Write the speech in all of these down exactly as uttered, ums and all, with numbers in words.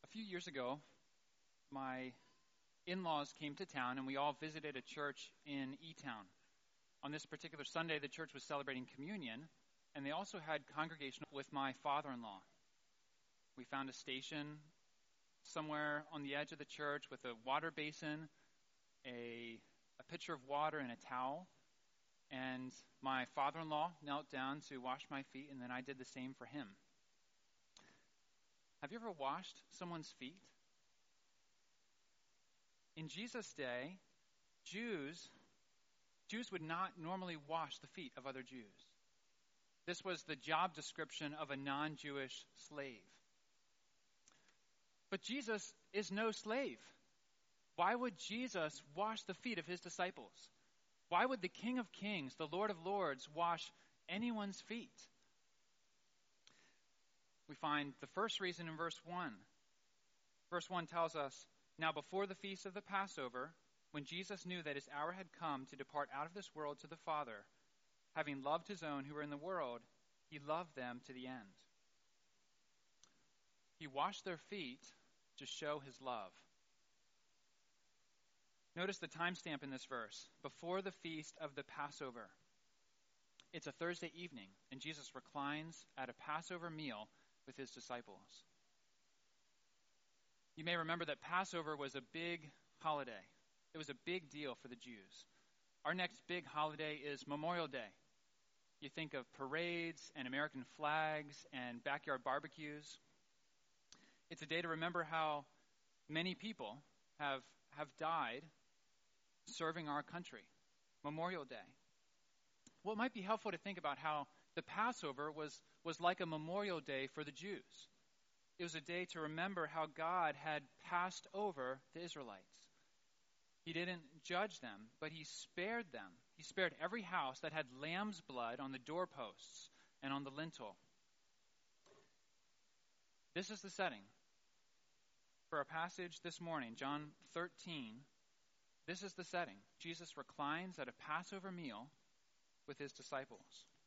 A few years ago, my in-laws came to town and we all visited a church in E-Town. On this particular Sunday, the church was celebrating communion, and they also had congregation with my father-in-law. We found a station somewhere on the edge of the church with a water basin, a, a pitcher of water, and a towel. And my father-in-law knelt down to wash my feet, and then I did the same for him. Have you ever washed someone's feet? In Jesus' day, Jews, Jews would not normally wash the feet of other Jews. This was the job description of a non-Jewish slave. But Jesus is no slave. Why would Jesus wash the feet of his disciples? Why would the King of Kings, the Lord of Lords, wash anyone's feet? We find the first reason in verse one. Verse one tells us, "Now before the feast of the Passover, when Jesus knew that his hour had come to depart out of this world to the Father, having loved his own who were in the world, he loved them to the end." He washed their feet to show his love. Notice the timestamp in this verse, before the feast of the Passover. It's a Thursday evening, and Jesus reclines at a Passover meal with his disciples. You may remember that Passover was a big holiday. It was a big deal for the Jews. Our next big holiday is Memorial Day. You think of parades and American flags and backyard barbecues. It's a day to remember how many people have, have died serving our country. Memorial Day. Well, it might be helpful to think about how the Passover was, was like a Memorial Day for the Jews. It was a day to remember how God had passed over the Israelites. He didn't judge them, but he spared them. He spared every house that had lamb's blood on the doorposts and on the lintel. This is the setting for our passage this morning, John thirteen. This is the setting. Jesus reclines at a Passover meal with his disciples.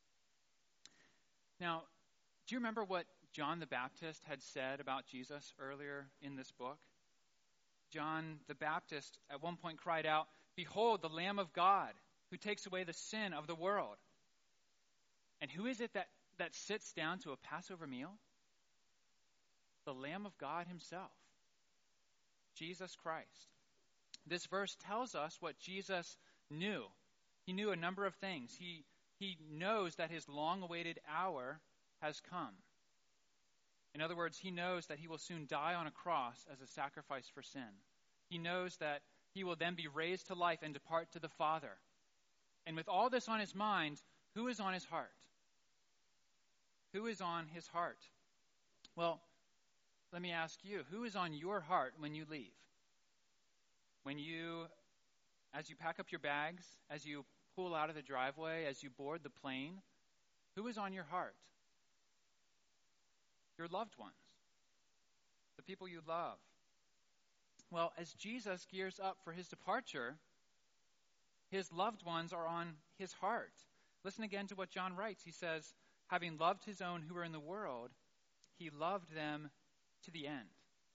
Now, do you remember what John the Baptist had said about Jesus earlier in this book? John the Baptist at one point cried out, "Behold, the Lamb of God who takes away the sin of the world." And who is it that, that sits down to a Passover meal? The Lamb of God himself, Jesus Christ. This verse tells us what Jesus knew. He knew a number of things. He, he knows that his long-awaited hour has come. In other words, he knows that he will soon die on a cross as a sacrifice for sin. He knows that he will then be raised to life and depart to the Father. And with all this on his mind, who is on his heart? Who is on his heart? Well, let me ask you, who is on your heart when you leave? When you, as you pack up your bags, as you pull out of the driveway, as you board the plane, who is on your heart? Your loved ones, the people you love. Well, as Jesus gears up for his departure, his loved ones are on his heart. Listen again to what John writes. He says, "Having loved his own who were in the world, he loved them to the end."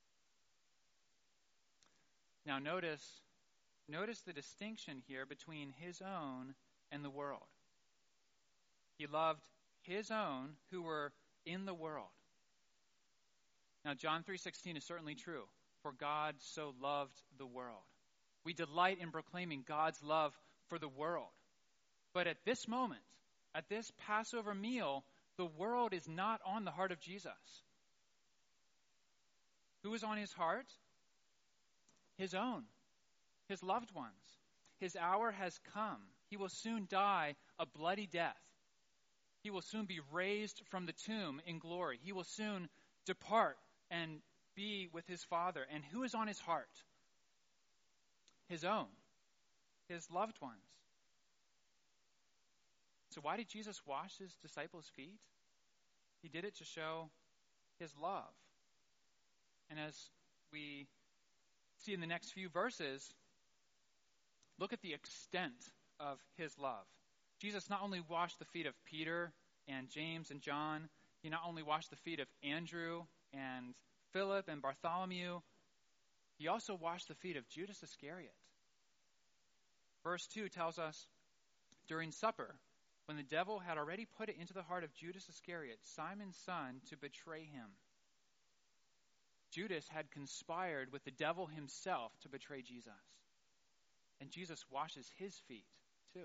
Now notice, notice the distinction here between his own and the world. He loved his own who were in the world. Now, John three sixteen is certainly true. For God so loved the world. We delight in proclaiming God's love for the world. But at this moment, at this Passover meal, the world is not on the heart of Jesus. Who is on his heart? His own, his loved ones. His hour has come. He will soon die a bloody death. He will soon be raised from the tomb in glory. He will soon depart and be with his Father. And who is on his heart? His own, his loved ones. So why did Jesus wash his disciples' feet? He did it to show his love. And as we see in the next few verses, look at the extent of his love. Jesus not only washed the feet of Peter and James and John, he not only washed the feet of Andrew and Philip and Bartholomew. He also washed the feet of Judas Iscariot. Verse two tells us, during supper, when the devil had already put it into the heart of Judas Iscariot, Simon's son, to betray him. Judas had conspired with the devil himself to betray Jesus. And Jesus washes his feet, too.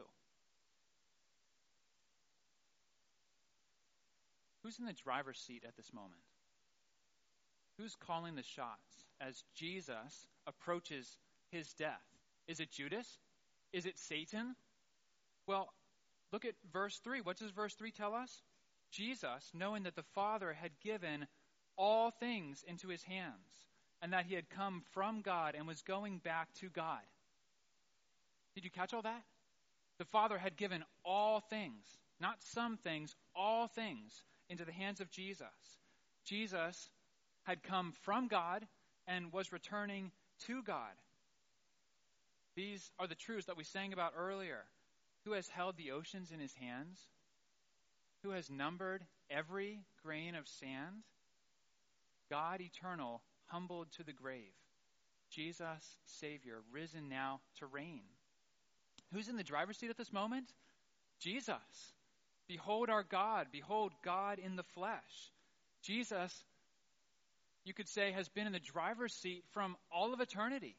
Who's in the driver's seat at this moment? Who's calling the shots as Jesus approaches his death? Is it Judas? Is it Satan? Well, look at verse three. What does verse three tell us? Jesus, knowing that the Father had given all things into his hands, and that he had come from God and was going back to God. Did you catch all that? The Father had given all things, not some things, all things, into the hands of Jesus. Jesus had come from God and was returning to God. These are the truths that we sang about earlier. Who has held the oceans in his hands? Who has numbered every grain of sand? God eternal, humbled to the grave. Jesus, Savior, risen now to reign. Who's in the driver's seat at this moment? Jesus. Behold our God. Behold God in the flesh. Jesus, you could say, has been in the driver's seat from all of eternity.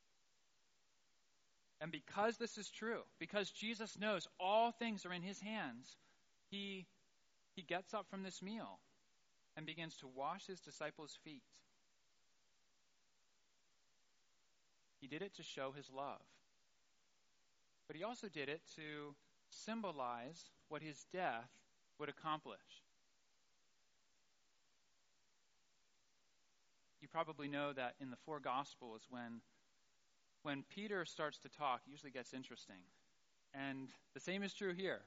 And because this is true, because Jesus knows all things are in his hands, he, he gets up from this meal and begins to wash his disciples' feet. He did it to show his love. But he also did it to symbolize what his death would accomplish. You probably know that in the four Gospels, when When Peter starts to talk, it usually gets interesting. And the same is true here.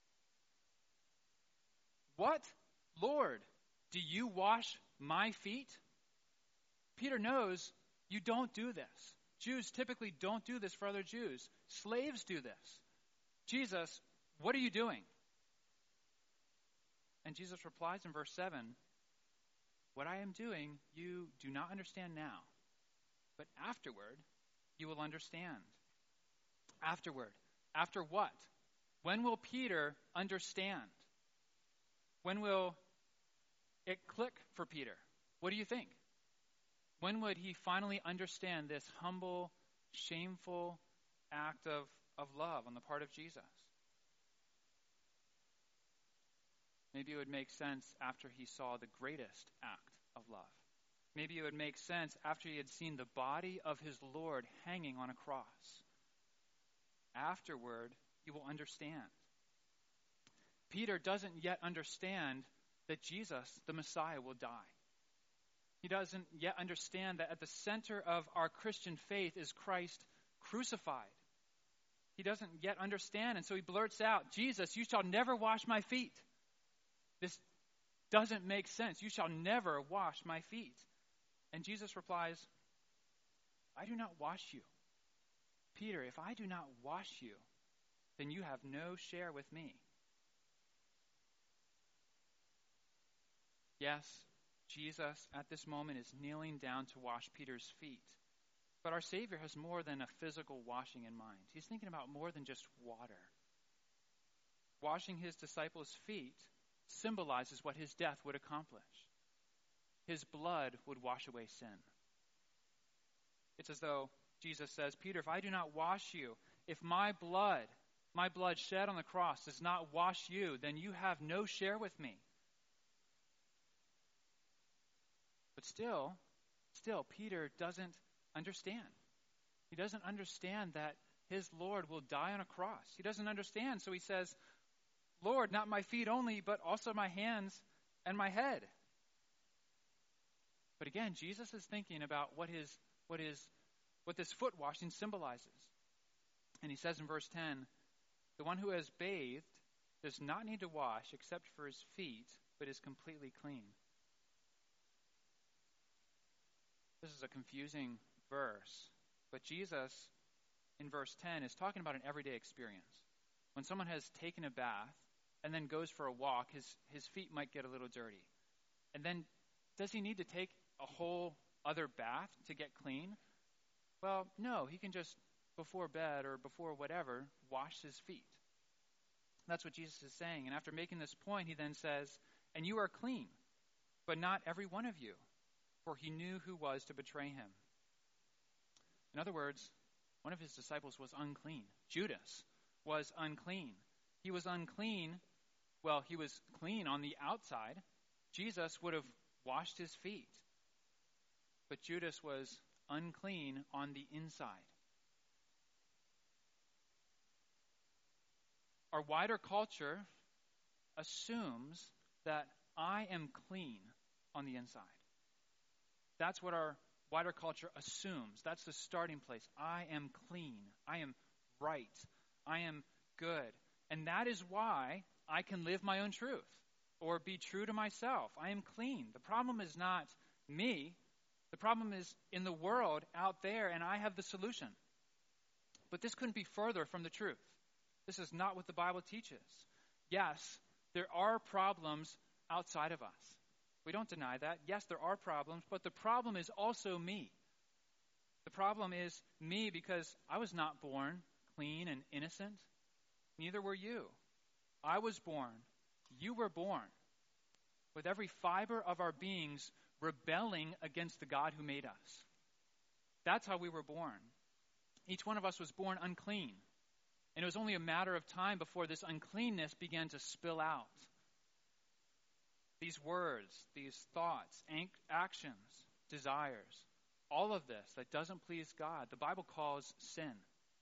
What? Lord, do you wash my feet? Peter knows you don't do this. Jews typically don't do this for other Jews. Slaves do this. Jesus, what are you doing? And Jesus replies in verse seven, what I am doing, you do not understand now, but afterward, you will understand. Afterward. After what? When will Peter understand? When will it click for Peter? What do you think? When would he finally understand this humble, shameful act of, of love on the part of Jesus? Maybe it would make sense after he saw the greatest act of love. Maybe it would make sense after he had seen the body of his Lord hanging on a cross. Afterward, he will understand. Peter doesn't yet understand that Jesus, the Messiah, will die. He doesn't yet understand that at the center of our Christian faith is Christ crucified. He doesn't yet understand, and so he blurts out, Jesus, you shall never wash my feet. This doesn't make sense. You shall never wash my feet. And Jesus replies, I do not wash you. Peter, if I do not wash you, then you have no share with me. Yes, Jesus at this moment is kneeling down to wash Peter's feet. But our Savior has more than a physical washing in mind. He's thinking about more than just water. Washing his disciples' feet symbolizes what his death would accomplish. His blood would wash away sin. It's as though Jesus says, Peter, if I do not wash you, if my blood, my blood shed on the cross does not wash you, then you have no share with me. But still, still, Peter doesn't understand. He doesn't understand that his Lord will die on a cross. He doesn't understand, so he says, Lord, not my feet only, but also my hands and my head. But again, Jesus is thinking about what his, what his, what this foot washing symbolizes. And he says in verse ten, the one who has bathed does not need to wash except for his feet, but is completely clean. This is a confusing verse, but Jesus, in verse ten, is talking about an everyday experience. When someone has taken a bath and then goes for a walk, his, his feet might get a little dirty. And then does he need to take a whole other bath to get clean? Well, no, he can just, before bed or before whatever, wash his feet. That's what Jesus is saying. And after making this point, he then says, and you are clean, but not every one of you, for he knew who was to betray him. In other words, one of his disciples was unclean. Judas was unclean. He was unclean. Well, he was clean on the outside. Jesus would have washed his feet. But Judas was unclean on the inside. Our wider culture assumes that I am clean on the inside. That's what our wider culture assumes. That's the starting place. I am clean. I am right. I am good. And that is why I can live my own truth or be true to myself. I am clean. The problem is not me. The problem is in the world out there, and I have the solution. But this couldn't be further from the truth. This is not what the Bible teaches. Yes, there are problems outside of us. We don't deny that. Yes, there are problems, but the problem is also me. The problem is me because I was not born clean and innocent. Neither were you. I was born. You were born with every fiber of our beings rebelling against the God who made us. That's how we were born. Each one of us was born unclean. And it was only a matter of time before this uncleanness began to spill out. These words, these thoughts, actions, desires, all of this that doesn't please God, the Bible calls sin.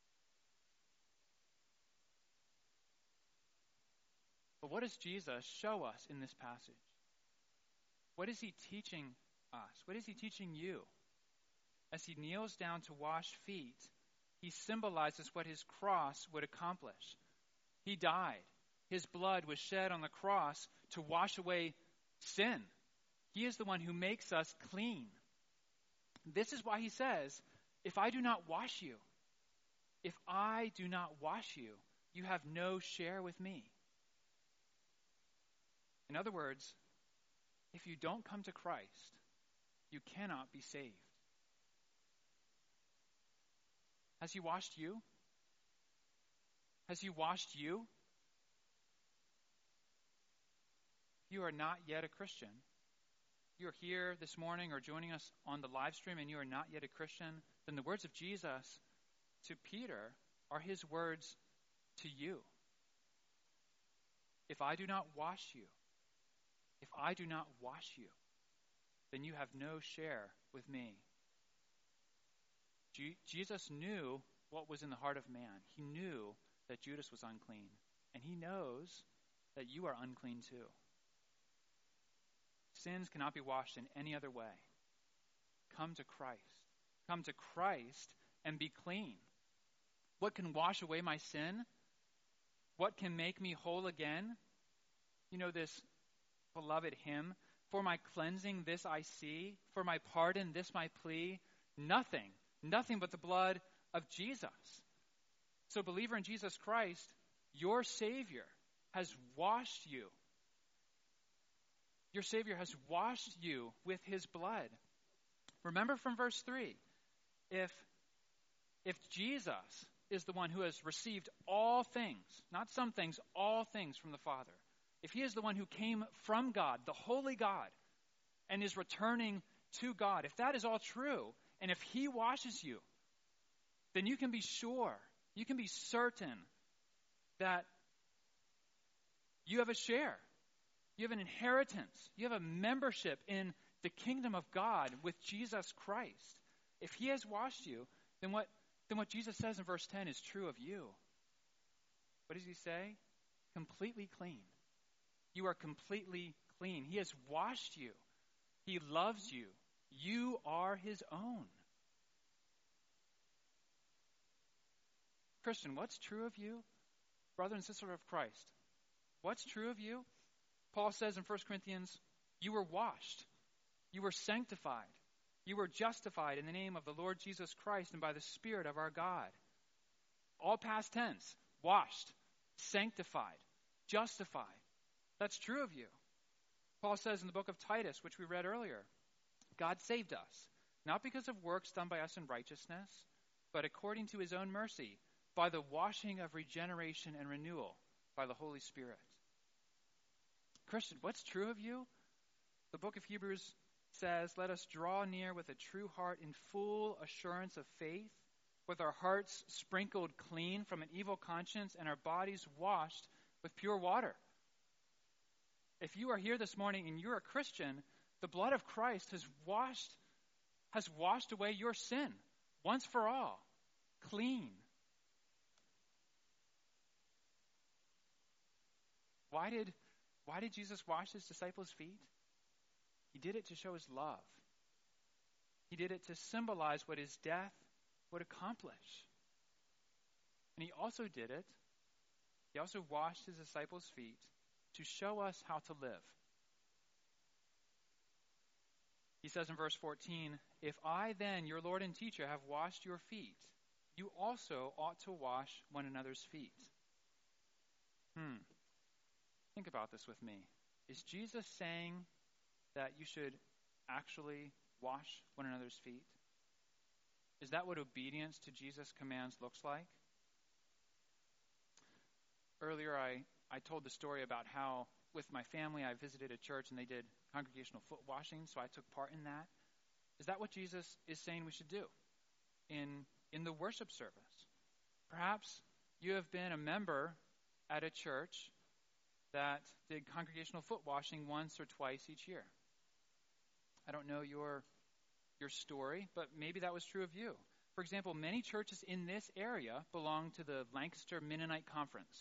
But what does Jesus show us in this passage? What is he teaching us? What is he teaching you? As he kneels down to wash feet, he symbolizes what his cross would accomplish. He died. His blood was shed on the cross to wash away sin. He is the one who makes us clean. This is why he says, if I do not wash you, if I do not wash you, you have no share with me. In other words, if you don't come to Christ, you cannot be saved. Has he washed you? Has he washed you? You are not yet a Christian. You are here this morning or joining us on the live stream and you are not yet a Christian, then the words of Jesus to Peter are his words to you. If I do not wash you, if I do not wash you, then you have no share with me. Je- Jesus knew what was in the heart of man. He knew that Judas was unclean, and he knows that you are unclean too. Sins cannot be washed in any other way. Come to Christ. Come to Christ and be clean. What can wash away my sin? What can make me whole again? You know this beloved hymn, for my cleansing this I see, for my pardon this my plea. Nothing, nothing but the blood of Jesus. So believer in Jesus Christ, your Savior has washed you. Your Savior has washed you with his blood. Remember from verse three, if, if Jesus is the one who has received all things, not some things, all things from the Father, if he is the one who came from God, the holy God, and is returning to God, if that is all true, and if he washes you, then you can be sure, you can be certain that you have a share. You have an inheritance. You have a membership in the kingdom of God with Jesus Christ. If he has washed you, then what, then what Jesus says in verse ten is true of you. What does he say? Completely clean. You are completely clean. He has washed you. He loves you. You are his own. Christian, what's true of you? Brother and sister of Christ, what's true of you? Paul says in First Corinthians, you were washed. You were sanctified. You were justified in the name of the Lord Jesus Christ and by the Spirit of our God. All past tense. Washed, sanctified, justified. That's true of you. Paul says in the book of Titus, which we read earlier, God saved us, not because of works done by us in righteousness, but according to his own mercy, by the washing of regeneration and renewal by the Holy Spirit. Christian, what's true of you? The book of Hebrews says, let us draw near with a true heart in full assurance of faith, with our hearts sprinkled clean from an evil conscience and our bodies washed with pure water. If you are here this morning and you're a Christian, the blood of Christ has washed, has washed away your sin once for all, clean. Why did, why did Jesus wash his disciples' feet? He did it to show his love. He did it to symbolize what his death would accomplish. And he also did it, he also washed his disciples' feet to show us how to live. He says in verse fourteen, if I then, your Lord and teacher, have washed your feet, you also ought to wash one another's feet. Hmm. Think about this with me. Is Jesus saying that you should actually wash one another's feet? Is that what obedience to Jesus' commands looks like? Earlier, I, I told the story about how with my family I visited a church and they did congregational foot washing, so I took part in that. Is that what Jesus is saying we should do in, in the worship service? Perhaps you have been a member at a church that did congregational foot washing once or twice each year. I don't know your your story, but maybe that was true of you. For example, many churches in this area belong to the Lancaster Mennonite Conference.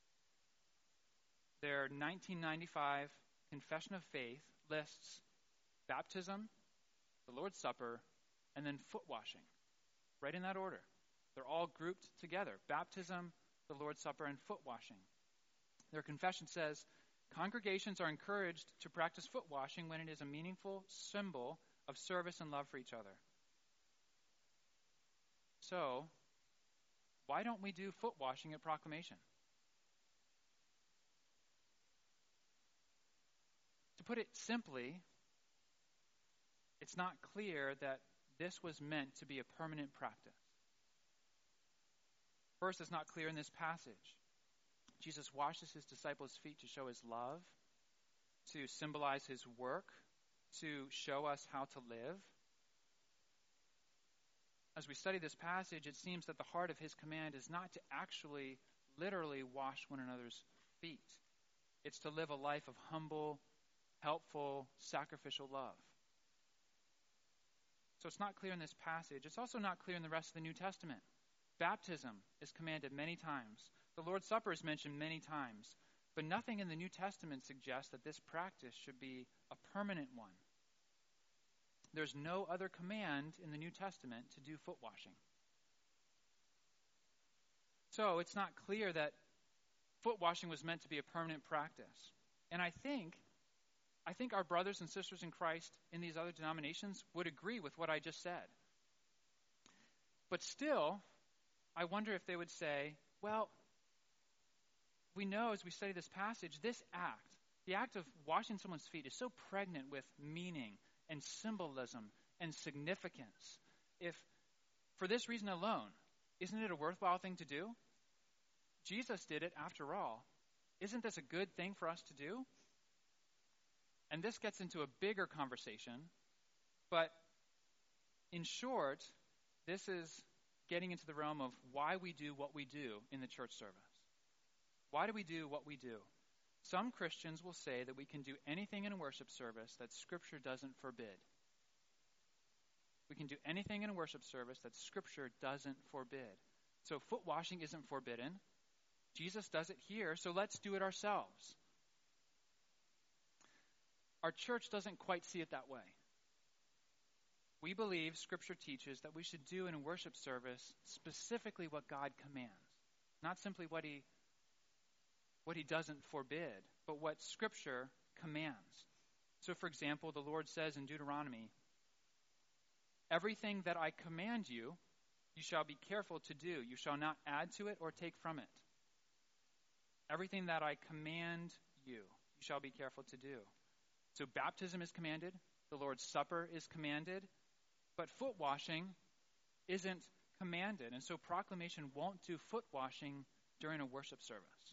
Their nineteen ninety-five Confession of Faith lists baptism, the Lord's Supper, and then foot washing, right in that order. They're all grouped together: baptism, the Lord's Supper, and foot washing. Their confession says, congregations are encouraged to practice foot washing when it is a meaningful symbol of service and love for each other. So, why don't we do foot washing at Proclamation? To put it simply, it's not clear that this was meant to be a permanent practice. First, it's not clear in this passage. Jesus washes his disciples' feet to show his love, to symbolize his work, to show us how to live. As we study this passage, it seems that the heart of his command is not to actually, literally wash one another's feet. It's to live a life of humble, helpful, sacrificial love. So it's not clear in this passage. It's also not clear in the rest of the New Testament. Baptism is commanded many times. The Lord's Supper is mentioned many times. But nothing in the New Testament suggests that this practice should be a permanent one. There's no other command in the New Testament to do foot washing. So it's not clear that foot washing was meant to be a permanent practice. And I think, I think our brothers and sisters in Christ in these other denominations would agree with what I just said. But still, I wonder if they would say, well, we know as we study this passage, this act, the act of washing someone's feet, is so pregnant with meaning and symbolism and significance. If, for this reason alone, isn't it a worthwhile thing to do? Jesus did it after all. Isn't this a good thing for us to do? And this gets into a bigger conversation, but in short, this is getting into the realm of why we do what we do in the church service. Why do we do what we do? Some Christians will say that we can do anything in a worship service that Scripture doesn't forbid. We can do anything in a worship service that Scripture doesn't forbid. So foot washing isn't forbidden. Jesus does it here, so let's do it ourselves. Our church doesn't quite see it that way. We believe Scripture teaches that we should do in a worship service specifically what God commands, not simply what he what he doesn't forbid, but what Scripture commands. So, for example, the Lord says in Deuteronomy, everything that I command you, you shall be careful to do. You shall not add to it or take from it. Everything that I command you, you shall be careful to do. So baptism is commanded. The Lord's Supper is commanded, but foot washing isn't commanded. And so proclamation won't do foot washing during a worship service.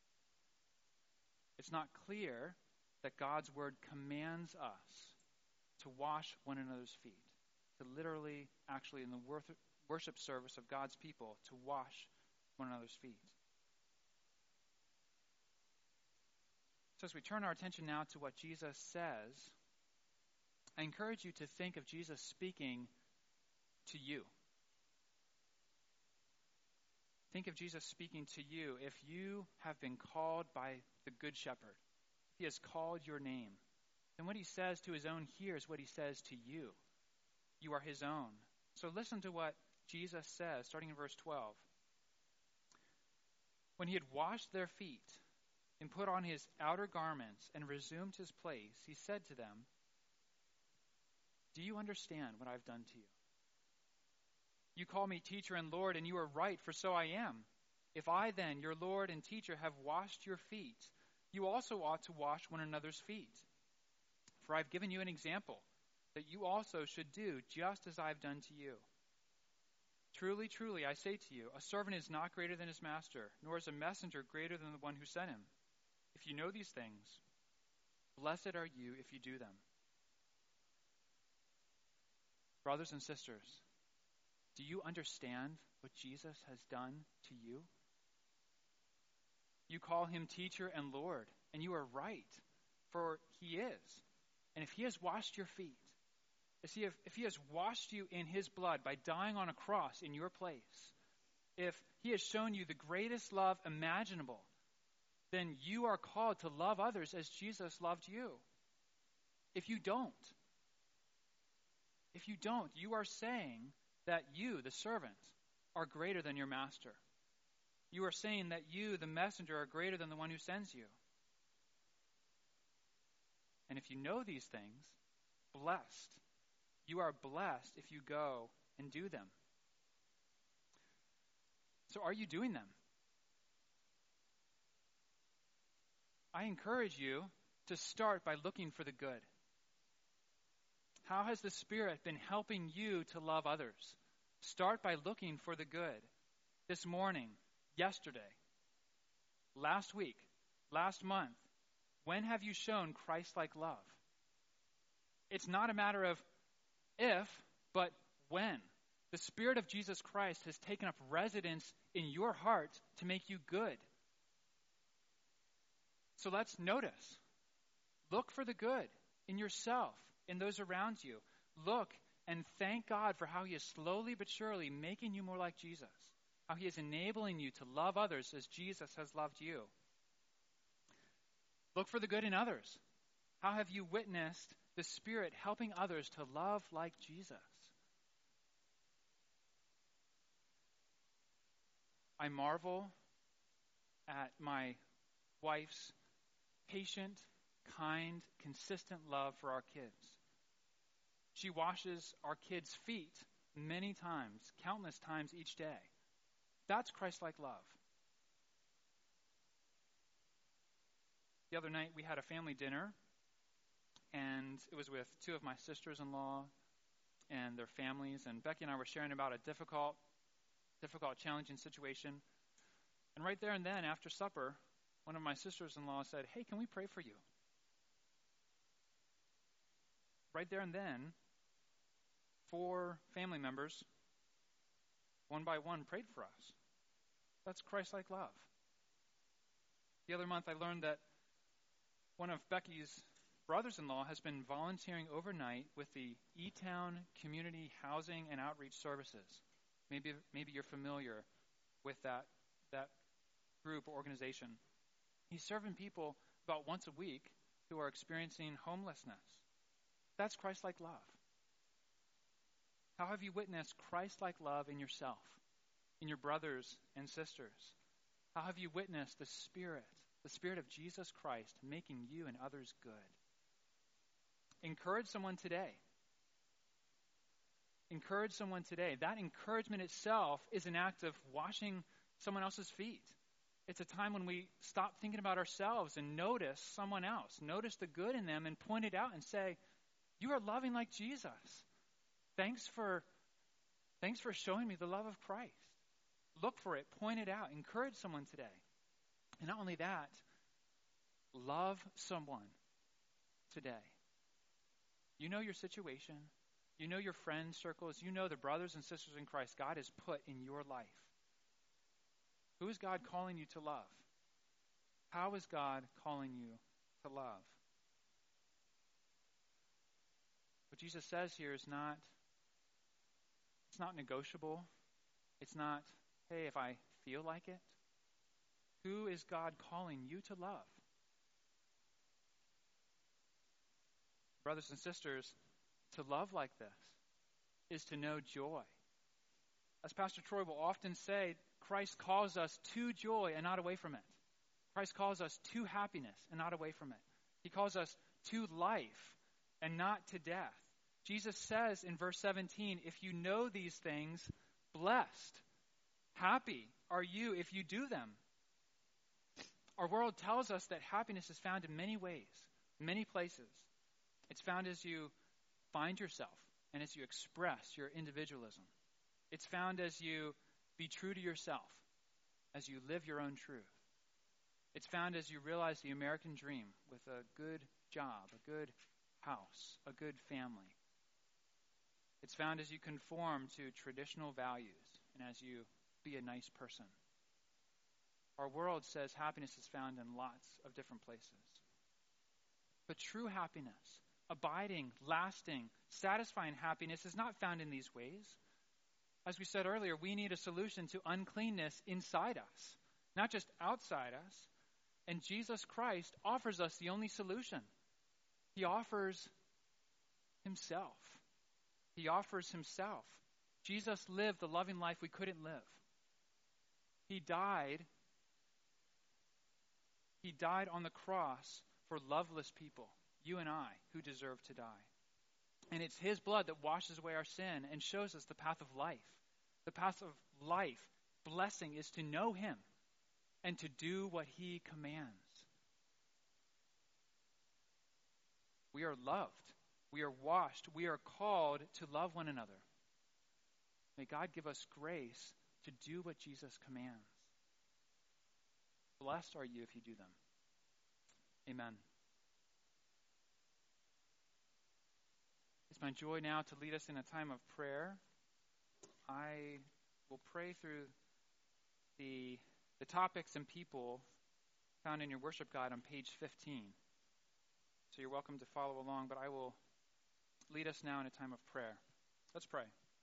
It's not clear that God's word commands us to wash one another's feet, to literally, actually, in the worship service of God's people, to wash one another's feet. So as we turn our attention now to what Jesus says, I encourage you to think of Jesus speaking to you. Think of Jesus speaking to you if you have been called by the Good Shepherd. He has called your name. And what he says to his own here is what he says to you. You are his own. So listen to what Jesus says, starting in verse twelve. When he had washed their feet and put on his outer garments and resumed his place, he said to them, "Do you understand what I've done to you? You call me teacher and Lord, and you are right, for so I am. If I then, your Lord and teacher, have washed your feet, you also ought to wash one another's feet. For I've given you an example, that you also should do just as I've done to you. Truly, truly, I say to you, a servant is not greater than his master, nor is a messenger greater than the one who sent him. If you know these things, blessed are you if you do them." Brothers and sisters, do you understand what Jesus has done to you? You call him teacher and Lord, and you are right, for he is. And if he has washed your feet, if he, have, if he has washed you in his blood by dying on a cross in your place, if he has shown you the greatest love imaginable, then you are called to love others as Jesus loved you. If you don't, if you don't, you are saying that you, the servant, are greater than your master. You are saying that you, the messenger, are greater than the one who sends you. And if you know these things, blessed. You are blessed if you go and do them. So are you doing them? I encourage you to start by looking for the good. How has the Spirit been helping you to love others? Start by looking for the good. This morning, yesterday, last week, last month, when have you shown Christ-like love? It's not a matter of if, but when. The Spirit of Jesus Christ has taken up residence in your heart to make you good. So let's notice. Look for the good in yourself, in those around you. Look and thank God for how he is slowly but surely making you more like Jesus. How he is enabling you to love others as Jesus has loved you. Look for the good in others. How have you witnessed the Spirit helping others to love like Jesus? I marvel at my wife's patient, kind, consistent love for our kids. She washes our kids' feet many times, countless times each day. That's Christ-like love. The other night we had a family dinner, and it was with two of my sisters-in-law and their families, and Becky and I were sharing about a difficult, difficult, challenging situation. And right there and then, after supper, one of my sisters-in-law said, "Hey, can we pray for you?" Right there and then, four family members, one by one, prayed for us. That's Christ-like love. The other month I learned that one of Becky's brothers-in-law has been volunteering overnight with the E-Town Community Housing and Outreach Services. Maybe maybe you're familiar with that, that group or organization. He's serving people about once a week who are experiencing homelessness. That's Christ-like love. How have you witnessed Christ-like love in yourself, in your brothers and sisters? How have you witnessed the Spirit, the Spirit of Jesus Christ, making you and others good? Encourage someone today. Encourage someone today. That encouragement itself is an act of washing someone else's feet. It's a time when we stop thinking about ourselves and notice someone else. Notice the good in them and point it out and say, You are loving like Jesus. Thanks for, thanks for showing me the love of Christ. Look for it, point it out, encourage someone today. And not only that, love someone today. You know your situation. You know your friend circles. You know the brothers and sisters in Christ God has put in your life. Who is God calling you to love? How is God calling you to love? What Jesus says here is not, it's not negotiable. It's not, hey, if I feel like it. Who is God calling you to love? Brothers and sisters, to love like this is to know joy. As Pastor Troy will often say, Christ calls us to joy and not away from it. Christ calls us to happiness and not away from it. He calls us to life and not to death. Jesus says in verse seventeen, if you know these things, blessed, happy are you if you do them. Our world tells us that happiness is found in many ways, many places. It's found as you find yourself and as you express your individualism. It's found as you be true to yourself, as you live your own truth. It's found as you realize the American dream with a good job, a good house, a good family. It's found as you conform to traditional values and as you be a nice person. Our world says happiness is found in lots of different places. But true happiness, abiding, lasting, satisfying happiness is not found in these ways. As we said earlier, we need a solution to uncleanness inside us, not just outside us. And Jesus Christ offers us the only solution. He offers himself. He offers himself. Jesus lived the loving life we couldn't live. He died. He died on the cross for loveless people, you and I, who deserve to die. And it's his blood that washes away our sin and shows us the path of life. The path of life, blessing, is to know him and to do what he commands. We are loved. We are washed. We are called to love one another. May God give us grace to do what Jesus commands. Blessed are you if you do them. Amen. It's my joy now to lead us in a time of prayer. I will pray through the, the topics and people found in your worship guide on page fifteen. So you're welcome to follow along, but I will lead us now in a time of prayer. Let's pray.